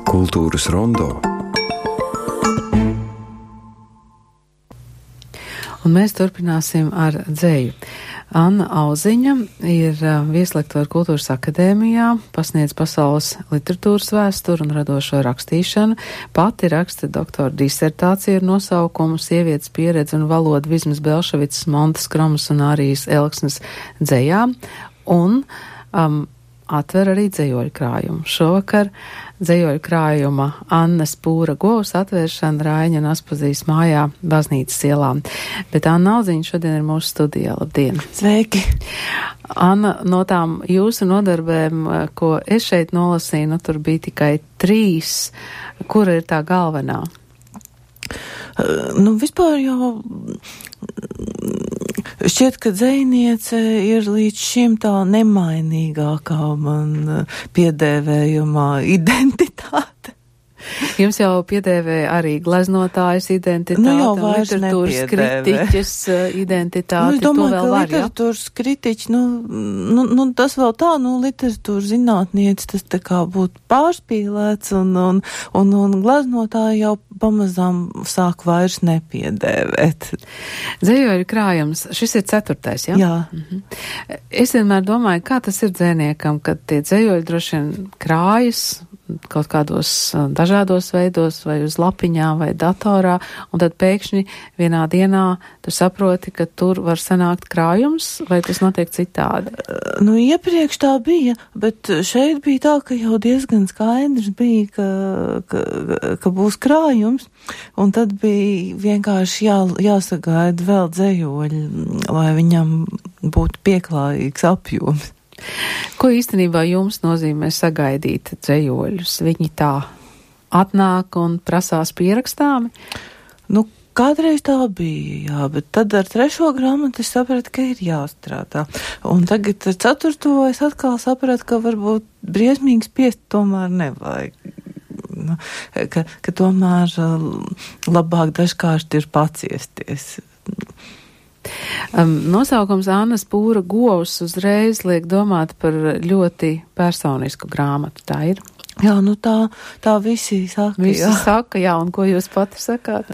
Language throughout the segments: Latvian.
Kultūras rondo. Un mēs turpināsim ar dzeju. Anna Auziņa ir vieslektora Kultūras akadēmijā, pasniedz pasaules literatūras vēsturu un radošo rakstīšanu. Pati raksta doktora disertāciju ar nosaukumu Sievietes pieredze un valoda Vizmas Belševicas, Montes Kromas un Ārijas Elksnes dzejā. Un atver arī dzejoļu krājumu. Šovakar dzejoļu krājuma Annas Pūra Govs atvēršana Raiņa un Aspazijas mājā Baznīcas ielā. Bet Anna Auziņa šodien ir mūsu studijā. Labdien! Sveiki! Anna, no tām jūsu nodarbēm, ko es šeit nolasīju, tur bija tikai 3. Kura ir tā galvenā? Vispār jau šķiet, ka dzejniece ir līdz šim tā nemainīgākā man piedēvējumā identitāte. Jums jau piedēvēja arī gleznotājas identitāte, literatūras kritiķes identitāte. Es domāju, ka literatūras kritiķi, tas vēl tā, literatūras zinātniece, tas tā kā būtu pārspīlēts, un gleznotāji jau pamazām sāk vairs nepiedēvēt. Dzejoļu krājums, šis ir 4. ja? Jā. Es vienmēr domāju, kā tas ir dzejniekam, kad tie dzejoļi droši vien krājas kaut kādos dažādos veidos, vai uz lapiņām, vai datorā, un tad pēkšņi vienā dienā tu saproti, ka tur var sanākt krājums, vai tas notiek citādi? Iepriekš tā bija, bet šeit bija tā, ka jau diezgan skaidrs bija, ka būs krājums, un tad bija vienkārši jāsagaida vēl dzejoļi, lai viņam būtu pieklājīgs apjoms. Ko īstenībā jums nozīmē sagaidīt dzejoļus? Viņi tā atnāk un prasās pierakstāmi? Kādreiz tā bija, jā, bet tad ar 3. grāmatu es sapratu, ka ir jāstrādā. Un tagad ar 4. es atkal sapratu, ka varbūt briesmīgi spiest tomēr nevajag. Ka tomēr labāk dažkārt ir paciesties. Nosaukums Annas Pūra Govs uzreiz liek domāt par ļoti personisku grāmatu, tā ir? Jā, tā visi saka. Visi saka, jā, un ko jūs pati sakāt?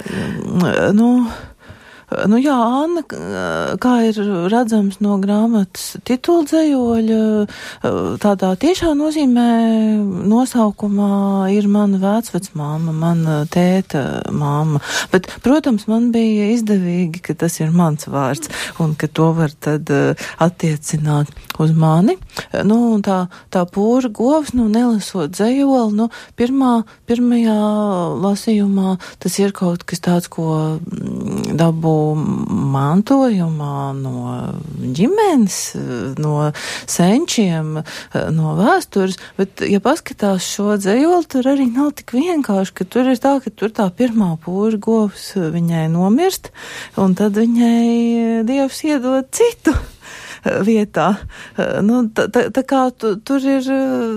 Jā, Anna, kā ir redzams no grāmatas titula dzejoļa, tādā tiešā nozīmē nosaukumā ir mana vecvecmāma, mana tēta māma. Bet, protams, man bija izdevīgi, ka tas ir mans vārds un ka to var tad attiecināt uz mani. Un tā Pūra Govs, nelasot dzejoli, pirmajā lasījumā tas ir kaut kas tāds, ko dabū mantojumā no ģimenes, no senčiem, no vēstures, bet, ja paskatās šo dzejoli, tur arī nav tik vienkārši, ka tur ir tā, ka tur tā pirmā Pūra Govs viņai nomirst, un tad viņai Dievs iedod citu vietā. Tā kā tur ir,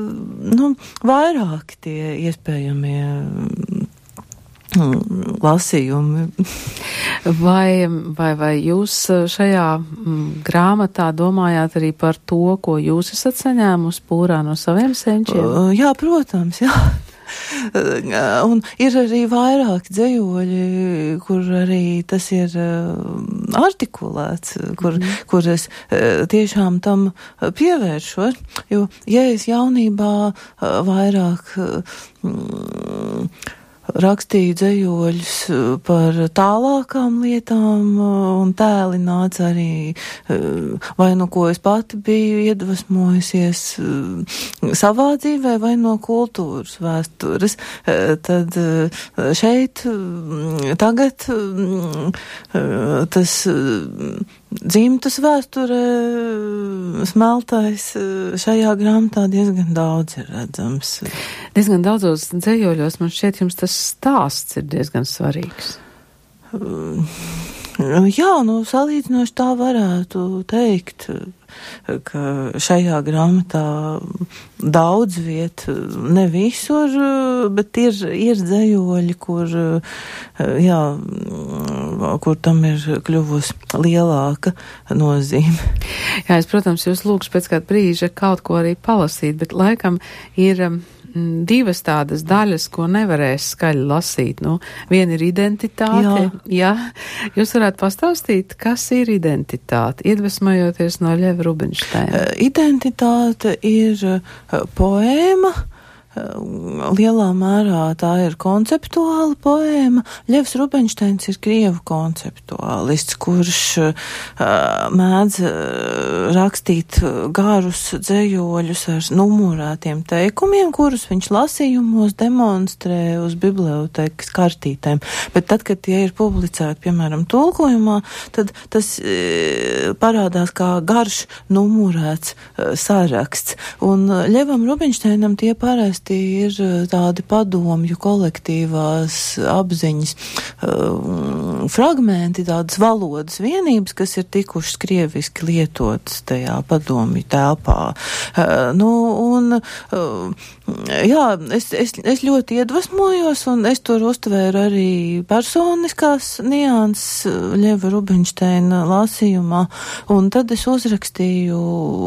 vairāk tie iespējamie lasījumi. Vai jūs šajā grāmatā domājāt arī par to, ko jūs esat saņēmusi Pūrā no saviem senčiem? Jā, protams, jā. Un ir arī vairāk dzejoļi, kur arī tas ir artikulēts, kur es tiešām tam pievēršos, jo, ja es jaunībā vairāk rakstīju dzejoļus par tālākām lietām, un tēli nāca arī vai ko es pati biju iedvesmojusies savā dzīvē, vai no kultūras vēstures. Tad šeit tagad tas dzimtas vēsture smeltais šajā grāmatā diezgan daudz ir redzams. Diezgan daudzos dzejoļos man šķiet jums tas stāsts ir diezgan svarīgs. Jā, salīdzinoši tā varētu teikt, ka šajā grāmatā daudz viet, ne visur, bet ir dzejoļi, kur tam ir kļuvusi lielāka nozīme. Jā, es, protams, jūs lūgšu pēc kāda brīža kaut ko arī palasīt, bet laikam ir divas tādas daļas, ko nevarēs skaļi lasīt. Nu, viena ir identitāte. Jā. Jūs varētu pastāstīt, kas ir identitāte, iedvesmojoties no Ļeva Rubinšteina? Identitāte ir poēma. Lielā mērā tā ir konceptuāla poēma. Ļevs Rubinšteins ir krievu konceptuālists, kurš mēdz rakstīt garus dzējoļus ar numurētiem teikumiem, kurus viņš lasījumos demonstrē uz bibliotekas kartītēm. Bet tad, kad tie ir publicēti, piemēram, tulkojumā, tad tas parādās kā garš numurēts saraksts. Un Ļevam Rubinšteinam tie parasti ir tādi padomju kolektīvās apziņas fragmenti, tādas valodas vienības, kas ir tikušas krieviski lietotas tajā padomju telpā. Es ļoti iedvesmojos, un es tur uztvēru arī personiskās nianses Ļeva Rubinšteina lasījumā, un tad es uzrakstīju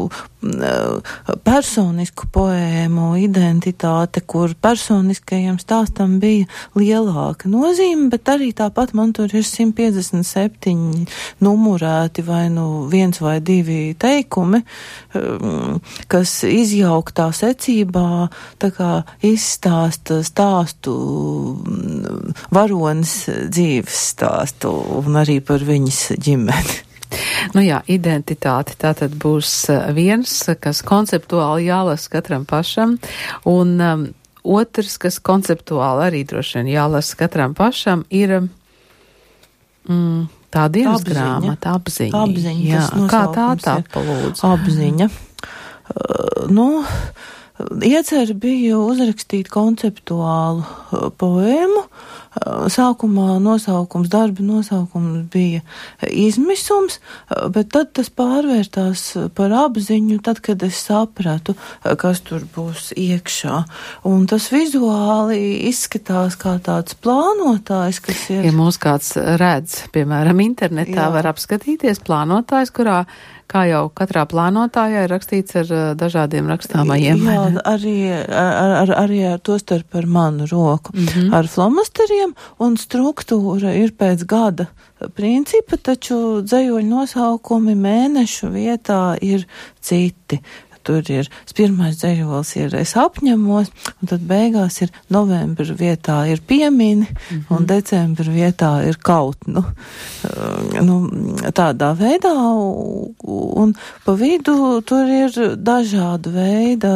personisku poēmu Identitāte, kur personiskajam stāstam bija lielāka nozīme, bet arī tāpat man tur ir 157 numurēti vai nu viens vai divi teikumi, kas izjauktā secībā tā kā izstāsta stāstu varonas dzīves stāstu un arī par viņas ģimeni. Nu jā, identitāte tātad būs viens, kas konceptuāli jālasa katram pašam, un otrs, kas konceptuāli arī droši vien jālasa katram pašam, ir tā dienas grāmata, apziņa. Jā, kā tā tapa, lūdzu? Apziņa. Iecer bija uzrakstīt konceptuālu poēmu. Sākumā darba nosaukums bija izmisums, bet tad tas pārvērtās par apziņu, tad, kad es sapratu, kas tur būs iekšā. Un tas vizuāli izskatās kā tāds plānotājs, kas ir... Ja mūs kāds redz, piemēram, internetā var apskatīties plānotājs, kurā kā jau katrā plānotājā ir rakstīts ar dažādiem rakstāmajiem. Jā, arī ar to starp ar manu roku. Ar flomasteriem, un struktūra ir pēc gada principa, taču dzējoļu nosaukumi mēnešu vietā ir citi. Tur ir pirmais dzējols ir es apņemos, un tad beigās ir novembra vietā ir piemini, un decembra vietā ir kaut. Tādā veidā, un pa vidu tur ir dažāda veida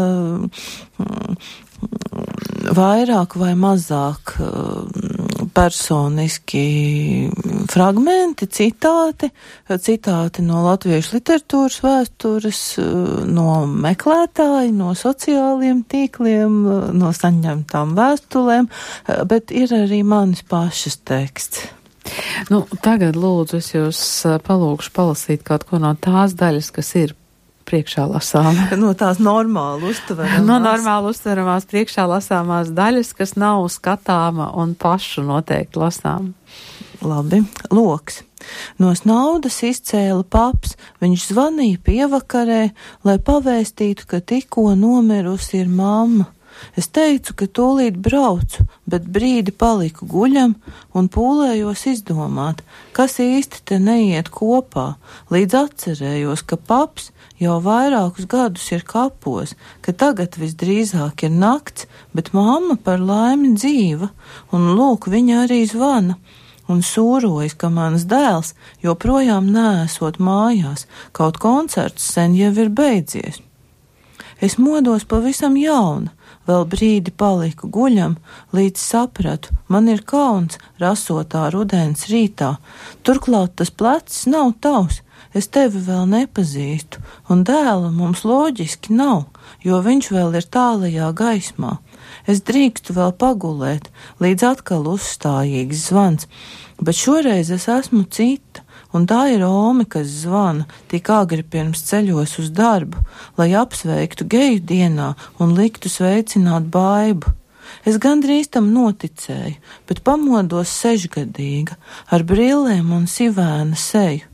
vairāk vai mazāk personiski fragmenti, citāti no latviešu literatūras vēstures, no meklētāji, no sociāliem tīkliem, no saņemtām vēstulēm, bet ir arī manis pašas teksts. Tagad lūdzu es jūs palūkšu palasīt kaut ko no tās daļas, kas ir priekšā lasāmā. No tās normāli uztveramās. No normāli uztveramās priekšā lasāmās daļas, kas nav skatāma un pašu noteikti lasām. Labi, loks. No snaudas izcēla paps, viņš zvanīja pievakarē, lai pavēstītu, ka tikko nomirusi ir mamma. Es teicu, ka tūlīt braucu, bet brīdi paliku guļam un pūlējos izdomāt, kas īsti te neiet kopā, līdz atcerējos, ka paps jau vairākus gadus ir kapos, ka tagad visdrīzāk ir nakts, bet mamma par laimi dzīva, un lūk, viņa arī zvana. Un sūrojas, ka mans dēls joprojām neesot mājās, kaut koncerts sen jau ir beidzies. Es modos pavisam jauna, vēl brīdi paliku guļam, līdz sapratu, man ir kauns rasotā rudens rītā. Turklāt tas plecs nav tavs, es tevi vēl nepazīstu, un dēla mums loģiski nav, jo viņš vēl ir tālajā gaismā. Es drīkstu vēl pagulēt, līdz atkal uzstājīgs zvans, bet šoreiz es esmu cita, un tā ir Ome, kas zvana tik agri pirms ceļos uz darbu, lai apsveiktu geju dienā un liktu sveicināt Baibu. Es gandrīz tam noticēju, bet pamodos 6-gadīga, ar brillēm un sivēna seju.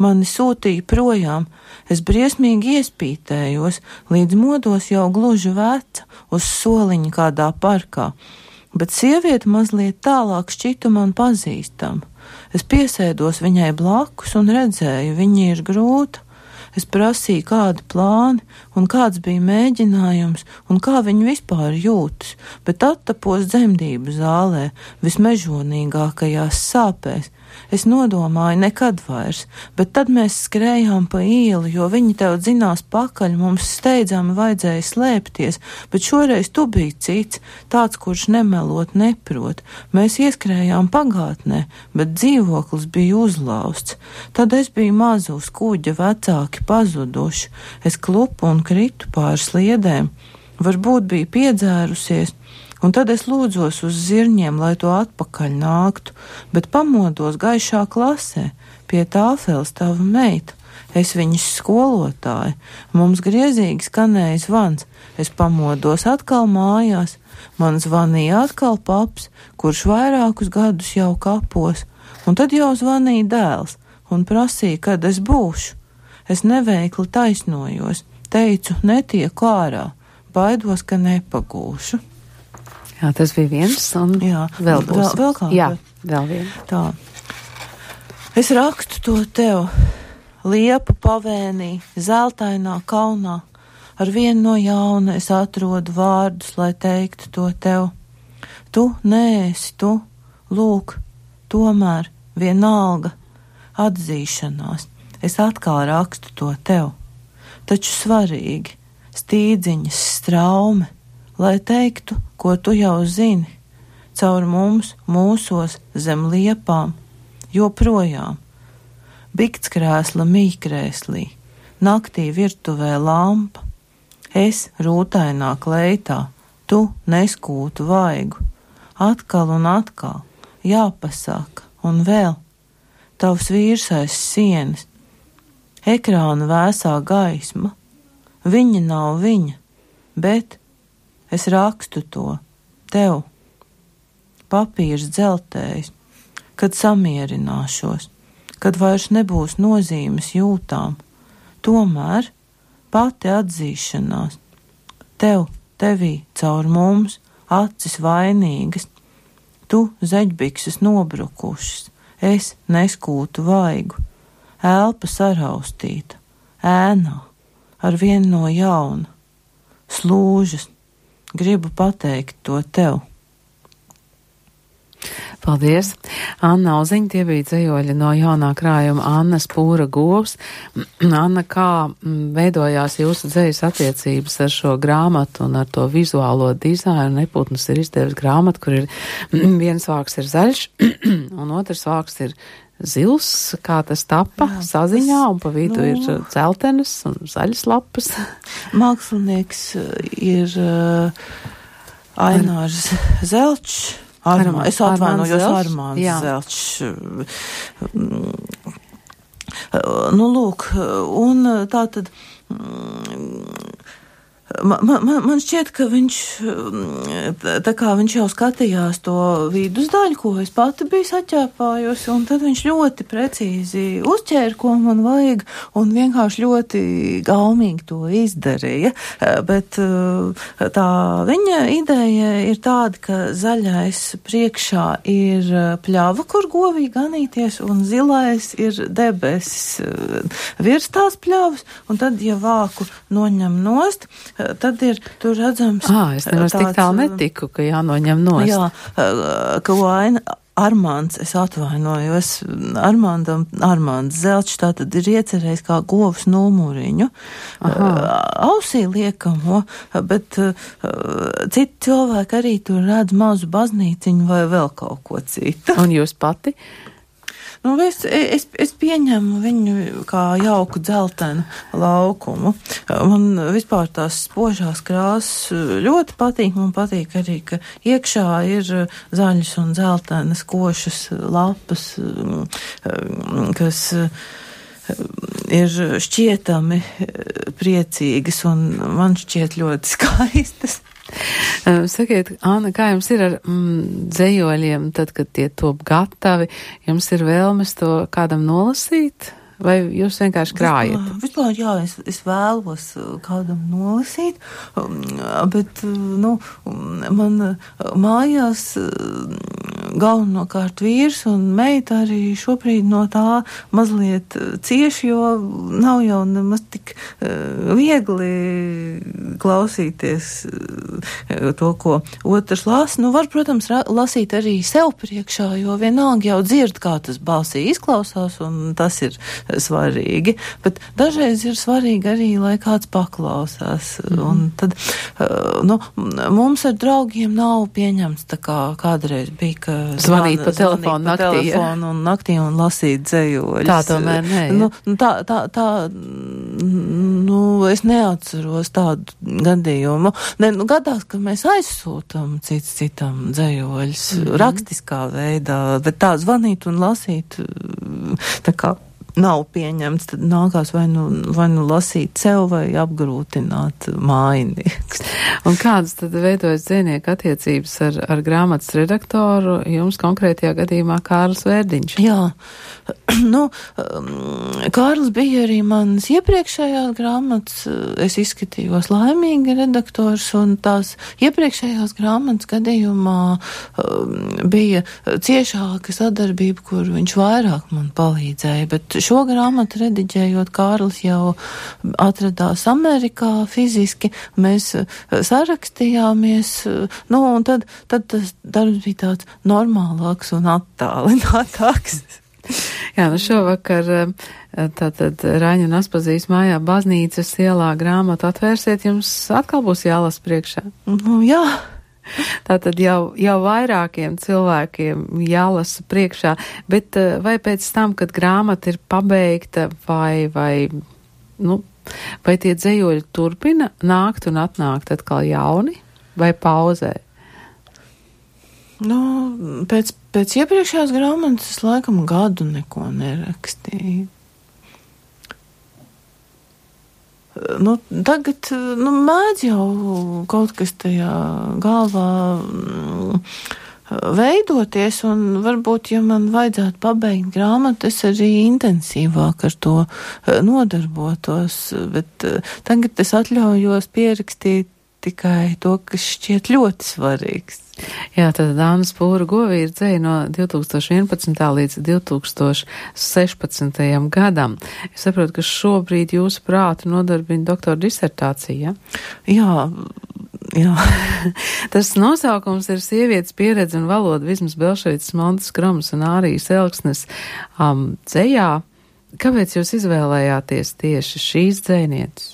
Mani sūtīja projām. Es briesmīgi iespītējos, līdz modos jau gluži veca uz soliņa kādā parkā. Bet sieviete mazliet tālāk šķita man pazīstama. Es piesēdos viņai blakus un redzēju, viņa ir grūta. Es prasīju, kādi plāni un kāds bija mēģinājums un kā viņi vispār jūtas, bet attapos dzemdību zālē, vismežonīgākajās sāpēs. Es nodomāju nekad vairs, bet tad mēs skrējām pa ielu, jo viņi tev dzinās pakaļ, mums steidzami vajadzēja slēpties, bet šoreiz tu biji cits, tāds, kurš nemelot neprot. Mēs ieskrējām pagātnē, bet dzīvoklis bija uzlausts. Tad es biju mazu uz kuģa, vecāki pazuduši. Es klupu un kritu pār sliedēm. Varbūt bija piedzērusies. Un tad es lūdzos uz zirņiem, lai to atpakaļ nāktu, bet pamodos gaišā klasē, pie tāfeles tava meita. Es viņas skolotāja, mums griezīgi skanēja zvans, es pamodos atkal mājās, man zvanīja atkal paps, kurš vairākus gadus jau kapos, un tad jau zvanīja dēls un prasīja, kad es būšu. Es neveikli taisnojos, teicu, netieku ārā, baidos, ka nepagūšu. Jā, tas bija viens, un jā, vēl būs. Vēl kā? Jā, vēl viens. Tā. Es rakstu to tev, liepu pavēnī, zeltainā kalnā. Ar vienu no jauna es atrodu vārdus, lai teiktu to tev. Tu neesi tu, lūk, tomēr vienalga atzīšanās. Es atkal rakstu to tev. Taču svarīgi, stīdziņas straume, lai teiktu, ko tu jau zini, caur mums, mūsos, zem liepām, joprojām. Bikts krēsla mīkrēslī, naktī virtuvē lampa, es rūtainā kleitā, tu neskūtu vaigu, atkal un atkal, jāpasaka, un vēl, tavs vīrs aiz sienas, ekrāna vēsā gaisma, viņa nav viņa, bet es rakstu to tev, papīrs dzeltējs, kad samierināšos, kad vairs nebūs nozīmes jūtām, tomēr pati atzīšanās, tevī caur mums acis vainīgas, tu zeģbikses nobrukušas, es neskūtu vaigu, elpa saraustīta, ēnā, ar vienu no jauna, slūžas, gribu pateikt to tev. Paldies. Anna Auziņa, tie bija dzejoļi no jaunā krājuma Annas Pūra govs. Anna, kā veidojās jūsu dzejas attiecības ar šo grāmatu un ar to vizuālo dizainu? Neputns ir izdevis grāmatu, kur ir viens vāks ir zaļš un otrs vāks ir zils, kā tas tapa. Jā, saziņā, un pa vidu ir dzeltenas un zaļas lapas. Mākslinieks ir Ainārs Zelčs. Es atvainojos, Armāns Zelčs. Nu, lūk, un tā tad man šķiet, ka viņš jau skatījās to vidusdaļu, ko es pati biju saķēpājusi, un tad viņš ļoti precīzi uzķēra, ko man vajag, un vienkārši ļoti gaumīgi to izdarīja. Bet tā viņa ideja ir tāda, ka zaļais priekšā ir pļava, kur govī ganīties, un zilais ir debesis virs tās pļavas, un tad, ja vāku noņem nost, tad ir tur redzams. Es nemaz tik tālu netiku, ka jānoņem nost. Jā, ka Armāns, es atvainojos, Armāns Zelčs tātad ir iecerējis kā govs numuriņu, ausī liekamo, bet citi cilvēki arī tur redz mazu baznīciņu vai vēl kaut ko citu. Un jūs pati? Nu, es pieņemu viņu kā jauku dzeltenu laukumu. Man vispār tās spožās krāsas ļoti patīk. Man patīk arī, ka iekšā ir zaļas un dzeltenas košas lapas, kas ir šķietami priecīgas un man šķiet ļoti skaistas. Sakiet, Anna, kā jums ir ar dzejoļiem, tad, kad tie top gatavi, jums ir vēlmes to kādam nolasīt? vai jūs vienkārši krājat? Vispār, jā, es vēlos kādam nolasīt, bet, man mājās galvenokārt vīrs un meita arī šobrīd no tā mazliet cieši, jo nav jau nemaz tik viegli klausīties to, ko otrs lasa. Var, protams, lasīt arī sev priekšā, jo vienalga jau dzird, kā tas balsī izklausās, un tas ir svarīgi. Bet dažreiz ir svarīgi arī, lai kāds paklausās. Un tad, mums ar draugiem nav pieņemts tā kā kādreiz bija, ka zvanīt pa telefonu naktī un lasīt dzējoļus. Tā tomēr nē. Es neatceros tādu gadījumu. Gadās, ka mēs aizsūtam citam dzējoļus rakstiskā veidā, bet tā zvanīt un lasīt tā kā nav pieņemts, tad nākās vai nu lasīt sev vai apgrūtināt mājinieks. Un kādas tad veidojas dzejnieku attiecības ar grāmatas redaktoru, jums konkrētajā gadījumā Kārlis Vērdiņš? Jā, Kārlis bija arī mans iepriekšējās grāmatas, es izskatījos laimīgi redaktors, un tās iepriekšējās grāmatas gadījumā bija ciešāka sadarbība, kur viņš vairāk man palīdzēja, bet šo grāmatu rediģējot, Kārlis jau atradās Amerikā fiziski, mēs sarakstījāmies, un tad tas darbs bija tāds normālāks un attālinātāks. Jā, šovakar tātad Raņa un Aspazijas mājā Baznīcas ielā grāmatu atvērsiet, jums atkal būs jālas priekšā? Jā. Tātad jau vairākiem cilvēkiem jālasa priekšā, bet vai pēc tam, kad grāmata ir pabeigta, vai tie dzējoļi turpina nākt un atnākt atkal jauni, vai pauzē? Pēc iepriekšējās grāmatas es laikam gadu neko nerakstīju. Tagad, mēdz jau kaut kas tajā galvā veidoties, un varbūt, ja man vajadzētu pabeigt grāmatu, es arī intensīvāk ar to nodarbotos, bet tagad es atļaujos pierakstīt tikai to, kas šķiet ļoti svarīgs. Jā, tad Dāna Spūra Govīra dzeja no 2011. līdz 2016. gadam. Es saprotu, ka šobrīd jūsu prātu nodarbina doktora disertācija, ja? Jā. Tas nosaukums ir Sievietes pieredze un valoda Vismas Belševicas, Montes Kromas un Ārijas Elksnes dzejā. Kāpēc jūs izvēlējāties tieši šīs dzejnieces?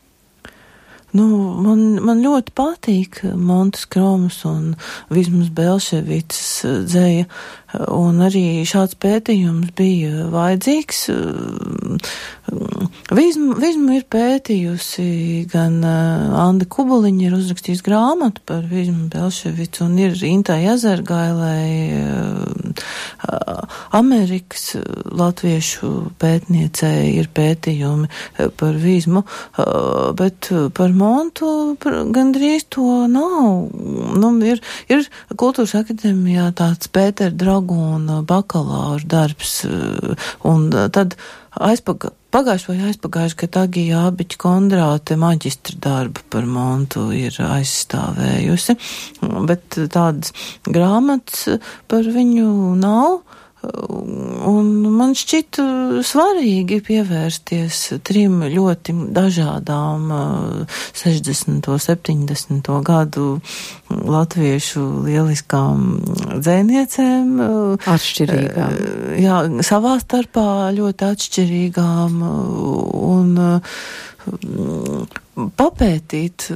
Man ļoti patīk Montes Kromas un Vismas Belševicas dzeja, un arī šāds pētījums bija vajadzīgs. Vismu ir pētījusi gan Anda Kubuliņa, ir uzrakstījis grāmatu par Vismu Belševicu, un ir Intai Ezergailai, Amerikas latviešu pētniecei ir pētījumi par Vismu, bet par Montu gandrīz to nav. Ir Kultūras akadēmijā tāds Pētera Dragūna bakalaura darbs, un tad pagājuši, ka Agija Abiķa Kondrāte maģistra darbu par Montu ir aizstāvējusi, bet tādas grāmatas par viņu nav. Un man šķita svarīgi pievērsties 3 ļoti dažādām 60. 70. gadu latviešu lieliskām dzejniecēm. Atšķirīgām. Jā, savā starpā ļoti atšķirīgām, un papētīt.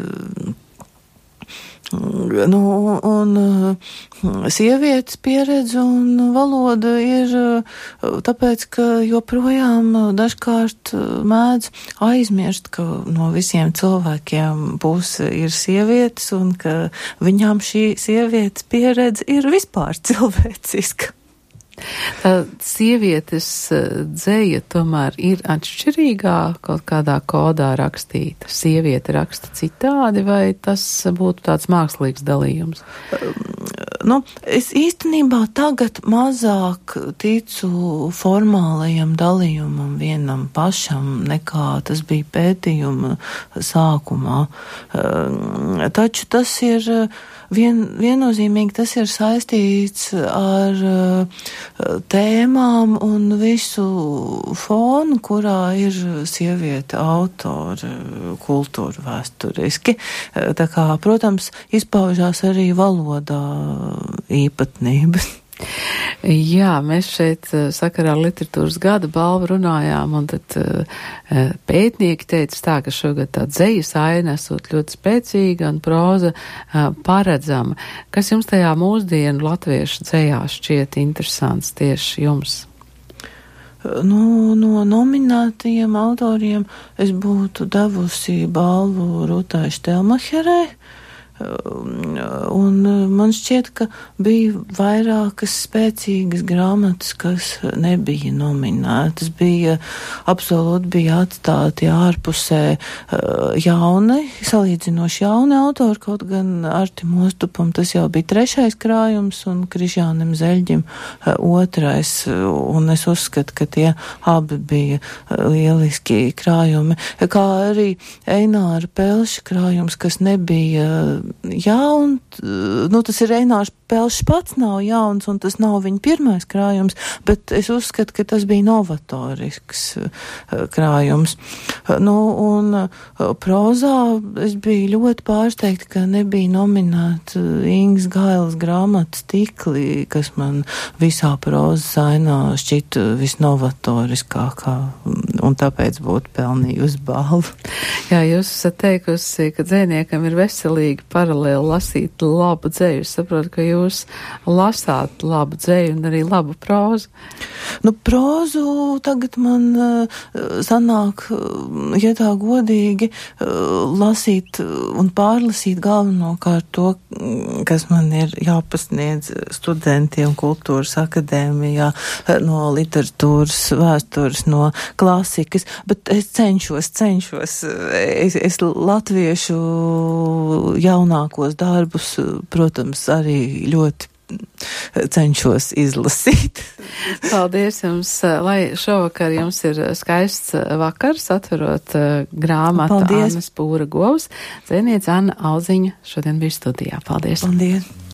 Un sievietes pieredze un valoda ir tāpēc, ka joprojām dažkārt mēdz aizmirst, ka no visiem cilvēkiem puse ir sievietes un ka viņām šī sievietes pieredze ir vispār cilvēciska. Tā sievietes dzeja tomēr ir atšķirīgā kaut kādā kodā rakstīta. Sieviete raksta citādi, vai tas būtu tāds mākslīgs dalījums? Es īstenībā tagad mazāk ticu formālajam dalījumam vienam pašam, nekā tas bija pētījuma sākumā. Taču tas ir viennozīmīgi, tas ir saistīts ar tēmām un visu fonu, kurā ir sieviete autori kultūra vēsturiski. Tā kā, protams, izpaužās arī valodā īpatnības. Jā, mēs šeit sakarā ar literatūras gada balvu runājām, un tad pētnieki teica tā, ka šogad tā dzejas aina esot ļoti spēcīga un proza paredzama. Kas jums tajā mūsdienu latviešu dzejā šķiet interesants tieši jums? No nominētajiem autoriem es būtu devusi balvu Rutai Štelmacherei. Un man šķiet, ka bija vairākas spēcīgas grāmatas, kas nebija nominētas. Absolūti atstāti ārpusē jauni, salīdzinoši jauni autori, kaut gan Artim Ostupam tas jau bija 3. krājums un Krišjānim Zeļģim 2. Un es uzskatu, ka tie abi bija lieliski krājumi. Kā arī Eināra Pelša krājums, kas nebija jaun, tas ir Einārs Pelšs pats nav jauns, un tas nav viņa pirmais krājums, bet es uzskatu, ka tas bija novatorisks krājums. Un prozā es biju ļoti pārsteigta, ka nebija nominēta Ingas Gailes grāmata Stikli, kas man visā prozas ainā šķita visnovatoriskākā, un tāpēc būtu pelnījusi balvu. Jā, jūs esat teikusi, ka dzejniekam ir veselīgi paralēli lasīt labu dzeju. Es saprotu, ka jūs lasāt labu dzeju un arī labu prózu. Prózu tagad man sanāk, ja tā godīgi, lasīt un pārlasīt galvenokārt to, kas man ir jāpasniedz studentiem kultūras akadēmijā, no literatūras, vēstures, no klasikas, bet es cenšos. Es latviešu jaunākos darbus, protams, arī ļoti cenšos izlasīt. Paldies jums, lai šovakar jums ir skaists vakars, atverot grāmatu Annas Pūra Govs. Dzejniece Anna Alziņa šodien bija studijā. Paldies! Paldies!